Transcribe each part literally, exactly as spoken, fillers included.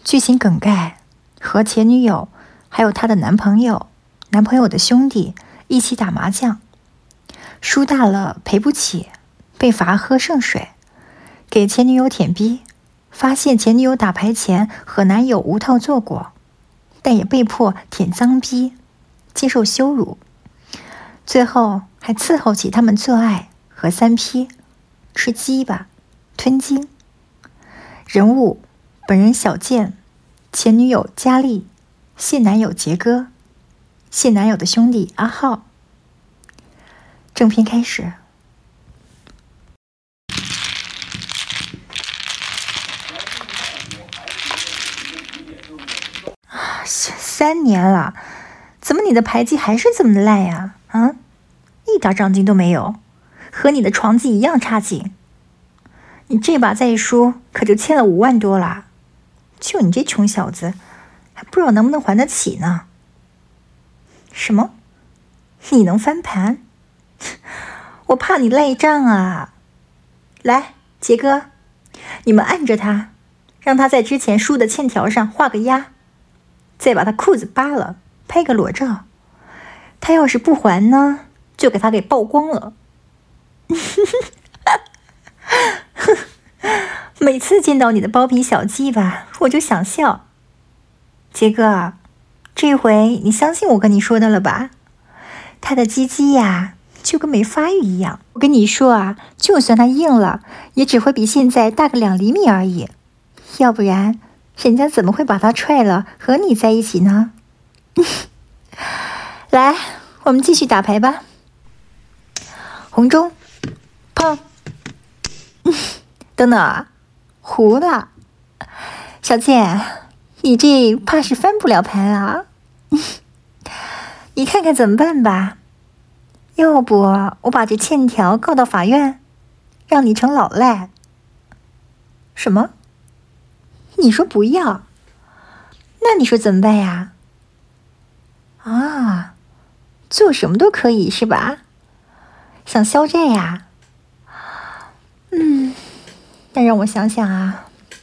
剧情梗概，和前女友还有她的男朋友、男朋友的兄弟一起打麻将，输大了赔不起，被罚喝圣水，给前女友舔逼，发现前女友打牌前和男友无套做过，但也被迫舔脏逼，接受羞辱，最后还伺候起他们做爱和三 P， 吃鸡巴、吞精。人物：本人小健，前女友佳丽，现男友杰哥，现男友的兄弟阿浩。正片开始。三年了，怎么你的牌技还是这么烂呀？啊，一点长进都没有，和你的床技一样差劲。你这把再一输，可就欠了五万多了。就你这穷小子，还不知道能不能还得起呢？什么？你能翻盘？我怕你赖账啊！来，杰哥，你们按着他，让他在之前输的欠条上画个押，再把他裤子扒了，拍个裸照。他要是不还呢，就给他给曝光了。每次见到你的包皮小鸡巴，我就想笑。杰哥，这回你相信我跟你说的了吧？他的鸡鸡呀，就跟没发育一样。我跟你说啊，就算它硬了，也只会比现在大个两厘米而已。要不然，人家怎么会把它踹了和你在一起呢？来，我们继续打牌吧。红中，碰。等等啊，糊了。小健，你这怕是翻不了盘啊。你看看怎么办吧？要不我把这欠条告到法院，让你成老赖。什么？你说不要？那你说怎么办呀？啊，做什么都可以是吧？想消债呀？嗯，那让我想想啊。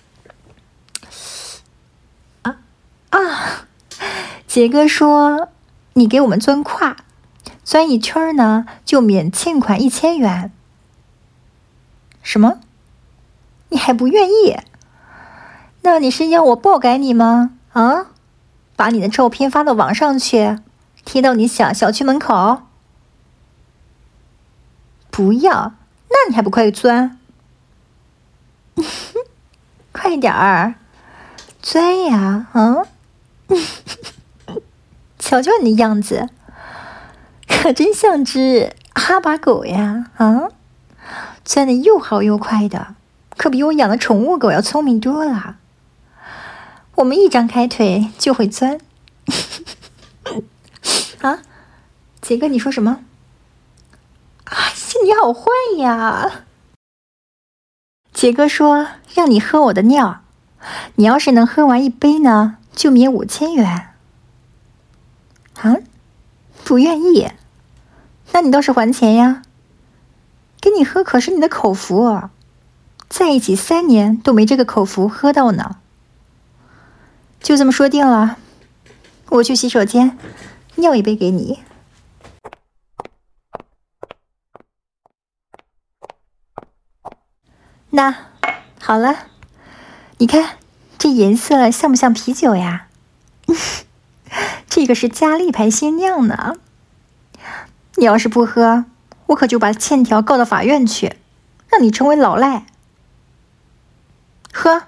啊啊！杰哥说你给我们钻胯，钻一圈呢就免欠款一千元。什么？你还不愿意？那你是要我爆改你吗？啊？把你的照片发到网上去，贴到你小小区门口？不要，那你还不快钻？快点儿，钻呀！啊！瞧瞧你的样子，可真像只哈巴狗呀！啊，钻的又好又快的，可比我养的宠物狗要聪明多了。我们一张开腿就会钻。啊，杰哥，你说什么？啊，你好坏呀！杰哥说让你喝我的尿，你要是能喝完一杯呢，就免五千元。啊，不愿意？那你倒是还钱呀！给你喝可是你的口福，在一起三年都没这个口福喝到呢。就这么说定了，我去洗手间尿一杯给你。那好了，你看这颜色像不像啤酒呀？这个是佳丽牌鲜酿呢。你要是不喝，我可就把欠条告到法院去，让你成为老赖。喝。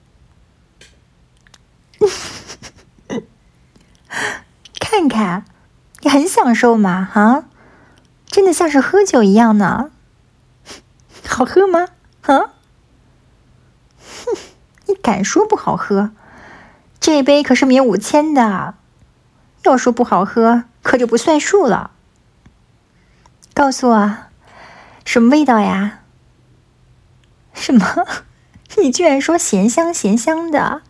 看看，你很享受嘛？啊，真的像是喝酒一样呢。好喝吗？啊？哼，你敢说不好喝？这杯可是免五千的，要说不好喝，可就不算数了。告诉我，什么味道呀？什么？你居然说咸香咸香的？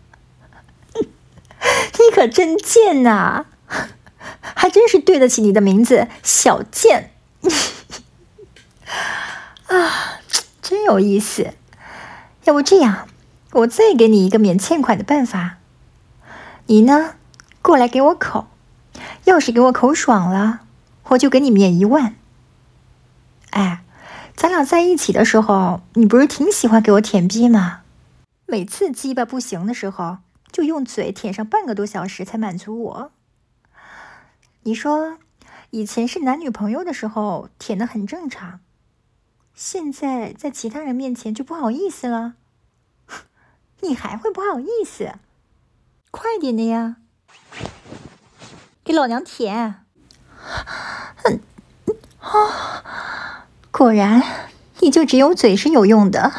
你可真贱呐！还真是对得起你的名字，小贱。啊，真有意思。要不这样，我再给你一个免欠款的办法， 你呢，过来给我口，要是给我口爽了，我就给你免一万。哎，咱俩在一起的时候，你不是挺喜欢给我舔逼吗？每次鸡巴不行的时候，就用嘴舔上半个多小时才满足我。你说，以前是男女朋友的时候舔得很正常，现在在其他人面前就不好意思了？你还会不好意思？快点的呀，给老娘舔！嗯，哦，果然，你就只有嘴是有用的。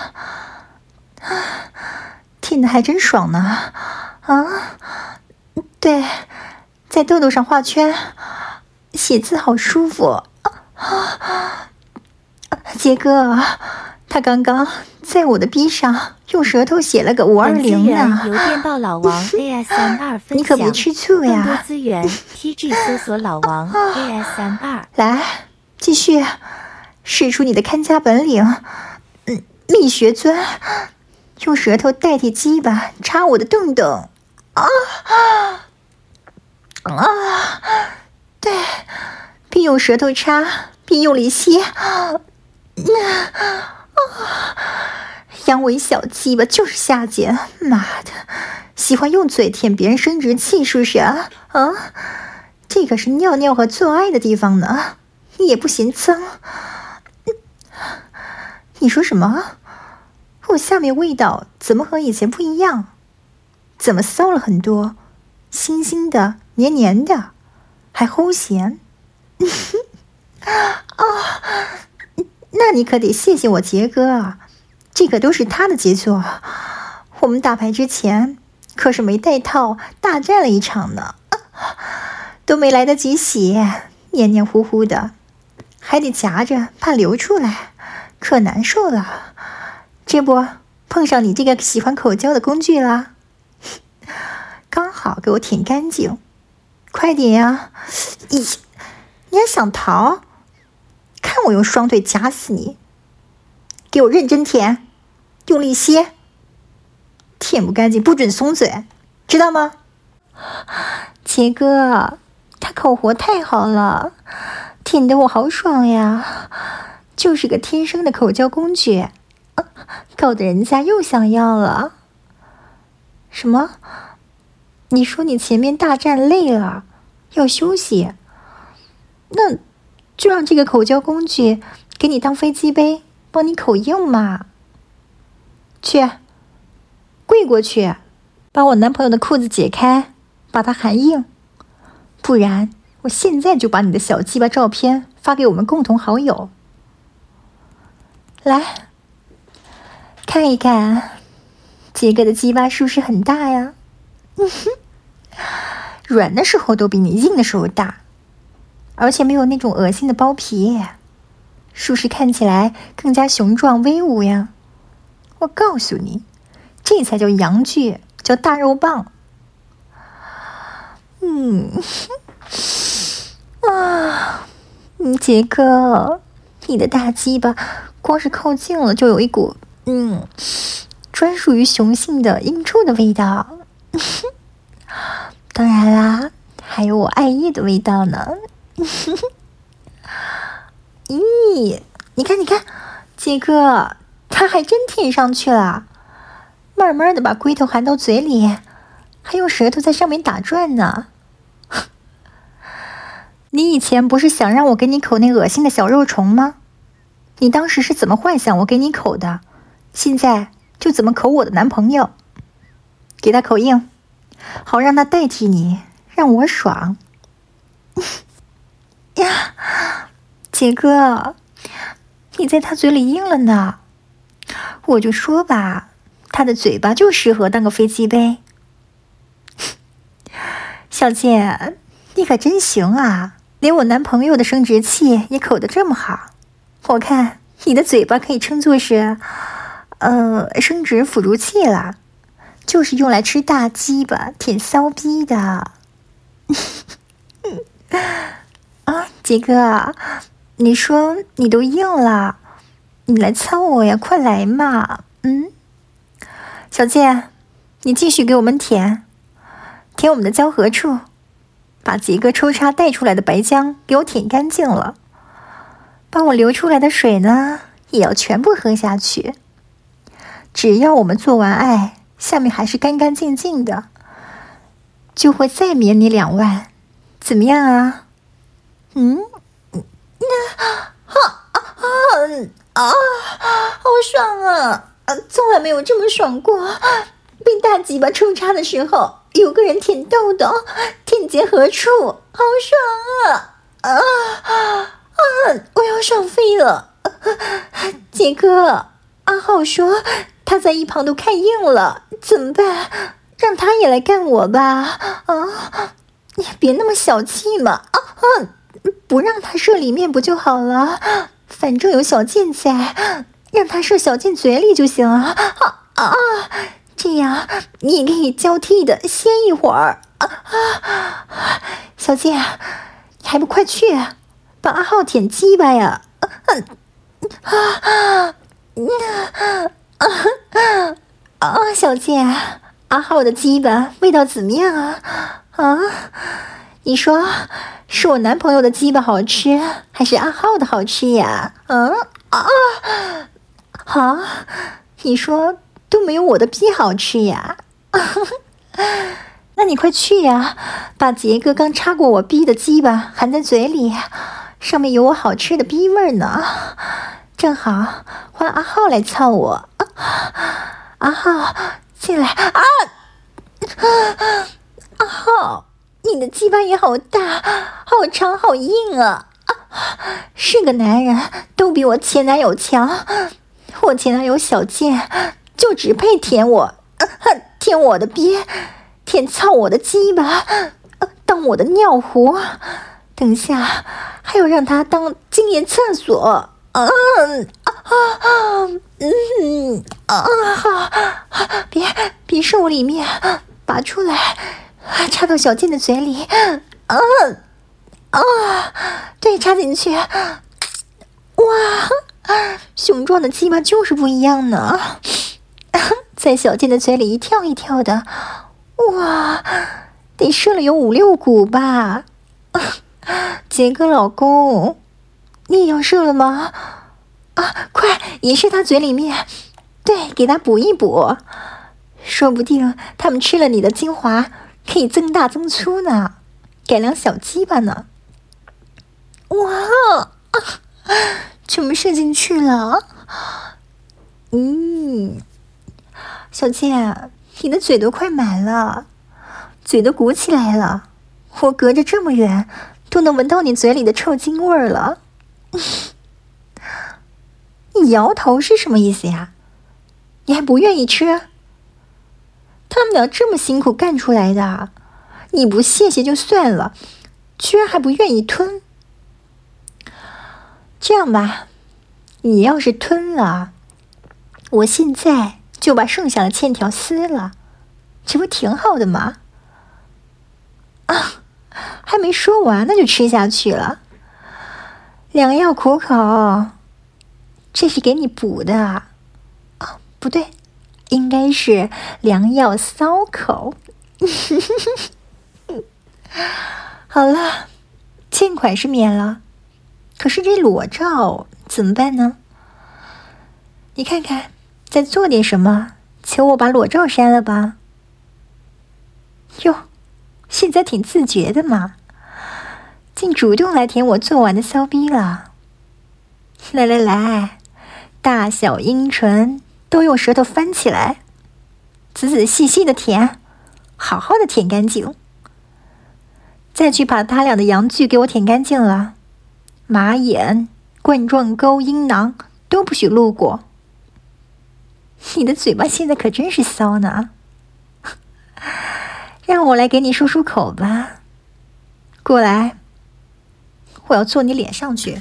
舔的还真爽呢！啊，对，在痘痘上画圈，写字好舒服。啊，杰哥，他刚刚在我的逼上用舌头写了个五二零呢。 由电报老王 A S M 二分享， 你可别吃醋呀！ 更多资源 T G 搜索老王 A S M 二。 来，继续使出你的看家本领，嗯，蜜穴钻，用舌头代替鸡巴插我的洞洞。啊啊！对，边用舌头插边用力吸。嗯啊！阳痿小鸡巴就是下贱，妈的，喜欢用嘴舔别人生殖器是不是啊？啊，这可是尿尿和做爱的地方呢，你也不嫌脏？嗯、你说什么？我下面味道怎么和以前不一样？怎么骚了很多？腥腥的，黏黏的，还齁咸。啊！那你可得谢谢我杰哥啊，这可都是他的杰作。我们打牌之前可是没带套大战了一场呢，都没来得及洗，黏黏糊糊的，还得夹着怕流出来，可难受了。这不碰上你这个喜欢口交的工具了，刚好给我舔干净。快点呀！咦，你还想逃？看我用双腿夹死你！给我认真舔，用力吸，舔不干净不准松嘴，知道吗？杰哥，他口活太好了，舔得我好爽呀，就是个天生的口交工具，啊，搞得人家又想要了。什么？你说你前面大战累了，要休息，那就让这个口交工具给你当飞机杯，帮你口硬嘛。去，跪过去，把我男朋友的裤子解开，把它含硬，不然我现在就把你的小鸡巴照片发给我们共同好友。来，看一看，杰哥的鸡巴是不是很大呀？嗯哼。软的时候都比你硬的时候大，而且没有那种恶心的包皮，是不是看起来更加雄壮威武呀？我告诉你，这才叫阳具，叫大肉棒。嗯，啊，杰哥，你的大鸡巴光是靠近了就有一股嗯，专属于雄性的阴臭的味道。当然啦，还有我爱意的味道呢。咦，你看你看，杰哥他还真舔上去了，慢慢的把龟头含到嘴里，还用舌头在上面打转呢。你以前不是想让我给你口那恶心的小肉虫吗？你当时是怎么幻想我给你口的，现在就怎么口我的男朋友，给他口硬，好让他代替你，让我爽。呀，杰哥，你在他嘴里硬了呢。我就说吧，他的嘴巴就适合当个飞机杯。小姐，你可真行啊，连我男朋友的生殖器也口得这么好。我看你的嘴巴可以称作是呃生殖辅助器了，就是用来吃大鸡巴舔骚逼的。啊，杰哥，你说你都硬了，你来操我呀，快来嘛。嗯，小姐，你继续给我们舔舔我们的交合处，把杰哥抽插带出来的白浆给我舔干净了，把我流出来的水呢，也要全部喝下去。只要我们做完爱，下面还是干干净净的，就会再免你两万，怎么样啊？嗯，那啊啊啊，好爽啊！啊，从来没有这么爽过。被大鸡巴抽插的时候，有个人舔豆豆，舔结合处，好爽啊！啊啊！我要爽飞了！杰哥，阿浩说他在一旁都看硬了，怎么办？让他也来干我吧！啊，你别那么小气嘛！啊啊，不让他射里面不就好了？反正有小剑在，让他射小剑嘴里就行了。啊啊！这样你也可以交替的歇一会儿。啊啊！小剑，你还不快去把阿浩舔鸡巴呀！啊啊啊啊啊！小剑，阿浩的鸡巴味道怎么样啊？啊，你说是我男朋友的鸡巴好吃，还是阿浩的好吃呀？嗯啊啊！你说都没有我的逼好吃呀？那你快去呀，把杰哥刚插过我逼的鸡巴含在嘴里，上面有我好吃的逼味呢。正好换阿浩来操我。阿浩进来啊！阿浩，你的鸡巴也好大，好长，好硬啊！是个男人都比我前男友强，我前男友小贱就只配舔我，舔我的逼，舔操我的鸡巴，当我的尿壶，等下还要让他当经验厕所。嗯啊啊嗯啊！别别射我里面，拔出来，插到小贱的嘴里。啊啊！对，插进去。哇，雄壮的鸡巴就是不一样呢，在小贱的嘴里一跳一跳的，哇，得射了有五六股吧。杰哥老公，你也要射了吗？啊，快也射他嘴里面，对，给他补一补，说不定他们吃了你的精华，可以增大增粗呢，改良小鸡巴呢。哇，全部射进去了。嗯，小贱，你的嘴都快满了，嘴都鼓起来了，我隔着这么远都能闻到你嘴里的臭精味儿了。你摇头是什么意思呀？你还不愿意吃？他们俩这么辛苦干出来的，你不谢谢就算了，居然还不愿意吞。这样吧，你要是吞了，我现在就把剩下的欠条撕了，这不挺好的吗？啊，还没说完那就吃下去了，良药苦口，这是给你补的啊，不对，应该是良药骚口。好了，欠款是免了，可是这裸照怎么办呢？你看看，再做点什么，求我把裸照删了吧。哟，现在挺自觉的嘛，竟主动来舔我做完的骚逼了。来来来，大小阴唇都用舌头翻起来，仔仔细细的舔，好好的舔干净。再去把他俩的阳具给我舔干净了，马眼、冠状沟、阴囊都不许路过。你的嘴巴现在可真是骚呢，让我来给你漱漱口吧。过来，我要坐你脸上去。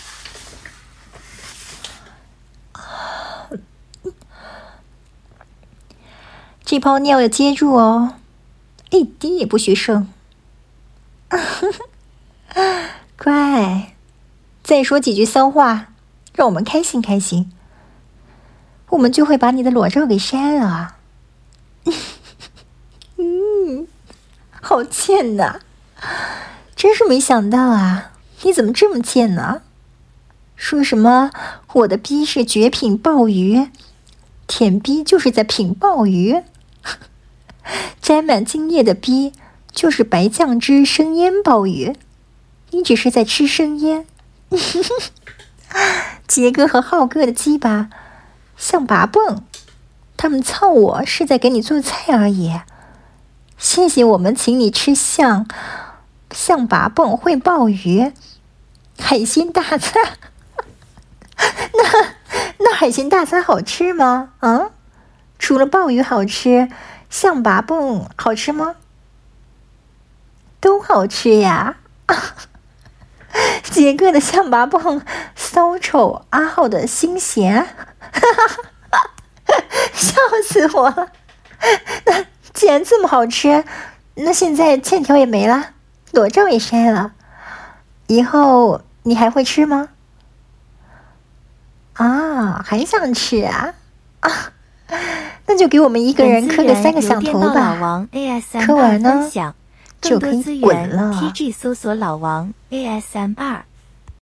这泡尿要接住哦，一滴也不许剩。乖，再说几句骚话，让我们开心开心，我们就会把你的裸照给删了。嗯， 好贱呐！真是没想到啊，你怎么这么贱呢？说什么我的逼是绝品鲍鱼，舔逼就是在品鲍鱼，沾满精液的逼就是白酱汁生腌鲍鱼，你只是在吃生腌。杰哥和浩哥的鸡巴像拔泵，他们操我是在给你做菜而已。谢谢我们请你吃象象拔蚌烩鲍鱼海鲜大餐。那那海鲜大餐好吃吗？啊，除了鲍鱼好吃，象拔蚌好吃吗？都好吃呀。杰哥的象拔蚌骚臭，阿浩的新咸，笑死我了。那既然这么好吃，那现在欠条也没了，裸照也删了，以后你还会吃吗？啊，还想吃啊？啊，那就给我们一个人磕个三个响头吧。磕完呢就可以滚了。 T G 搜索老王 A S M R。